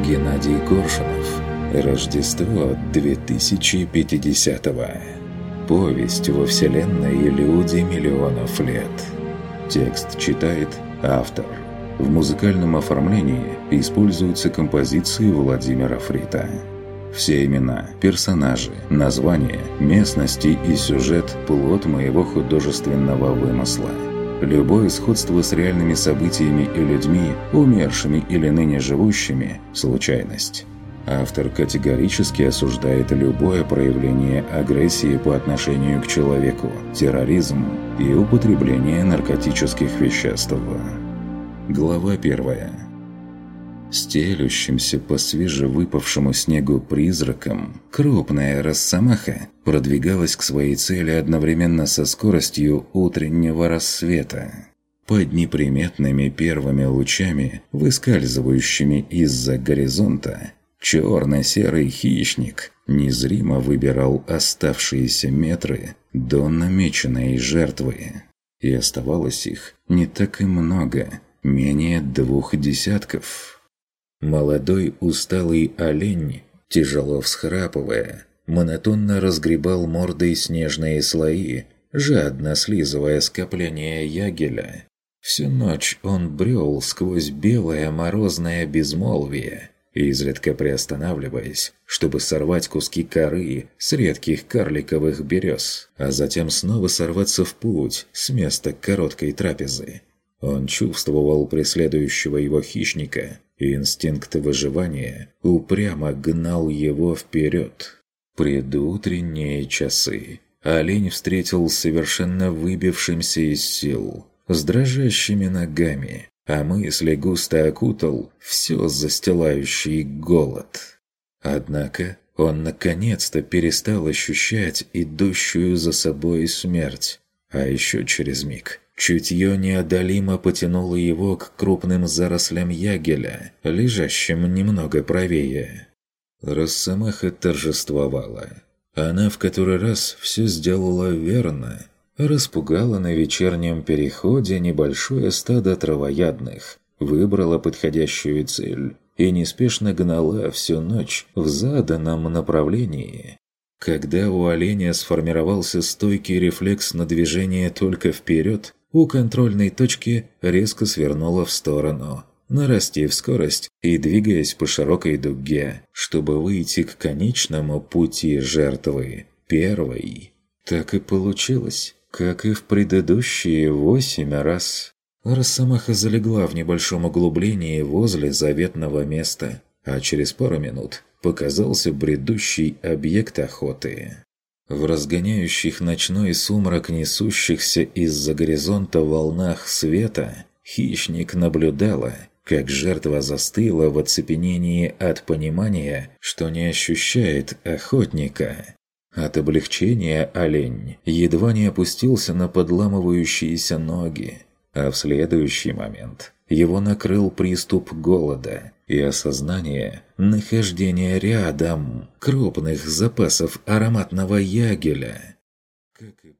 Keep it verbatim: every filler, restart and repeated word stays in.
Геннадий Коршунов. Рождество две тысячи пятидесятого. Повесть во вселенной «Люди миллионов лет». Текст читает автор. В музыкальном оформлении используются композиции Владимира Фрита. Все имена, персонажи, названия, местности и сюжет – плод моего художественного вымысла. Любое сходство с реальными событиями и людьми, умершими или ныне живущими – случайность. Автор категорически осуждает любое проявление агрессии по отношению к человеку, терроризм и употребление наркотических веществ. Глава первая. Стелющимся по свежевыпавшему снегу призраком, крупная росомаха продвигалась к своей цели одновременно со скоростью утреннего рассвета. Под неприметными первыми лучами, выскальзывающими из-за горизонта, черно-серый хищник незримо выбирал оставшиеся метры до намеченной жертвы. И оставалось их не так и много, менее двух десятков. Молодой усталый олень, тяжело всхрапывая, монотонно разгребал мордой снежные слои, жадно слизывая скопление ягеля. Всю ночь он брел сквозь белое морозное безмолвие, изредка приостанавливаясь, чтобы сорвать куски коры с редких карликовых берез, а затем снова сорваться в путь с места короткой трапезы. Он чувствовал преследующего его хищника, и инстинкт выживания упрямо гнал его вперед. Предутренние часы олень встретил совершенно выбившимся из сил, с дрожащими ногами, а мысли густо окутал все застилающий голод. Однако он наконец-то перестал ощущать идущую за собой смерть, а еще через миг чутье неодолимо потянуло его к крупным зарослям ягеля, лежащим немного правее. Росомаха торжествовала. Она в который раз все сделала верно. Распугала на вечернем переходе небольшое стадо травоядных, выбрала подходящую цель и неспешно гнала всю ночь в заданном направлении. Когда у оленя сформировался стойкий рефлекс на движение только вперед, у контрольной точки резко свернула в сторону, нарастив скорость и двигаясь по широкой дуге, чтобы выйти к конечному пути жертвы, первой. Так и получилось, как и в предыдущие восемь раз. Росомаха залегла в небольшом углублении возле заветного места, а через пару минут показался бредущий объект охоты. В разгоняющих ночной сумрак несущихся из-за горизонта волнах света хищник наблюдала, как жертва застыла в оцепенении от понимания, что не ощущает охотника. От облегчения олень едва не опустился на подламывающиеся ноги, а в следующий момент его накрыл приступ голода и осознание нахождения рядом крупных запасов ароматного ягеля. Как и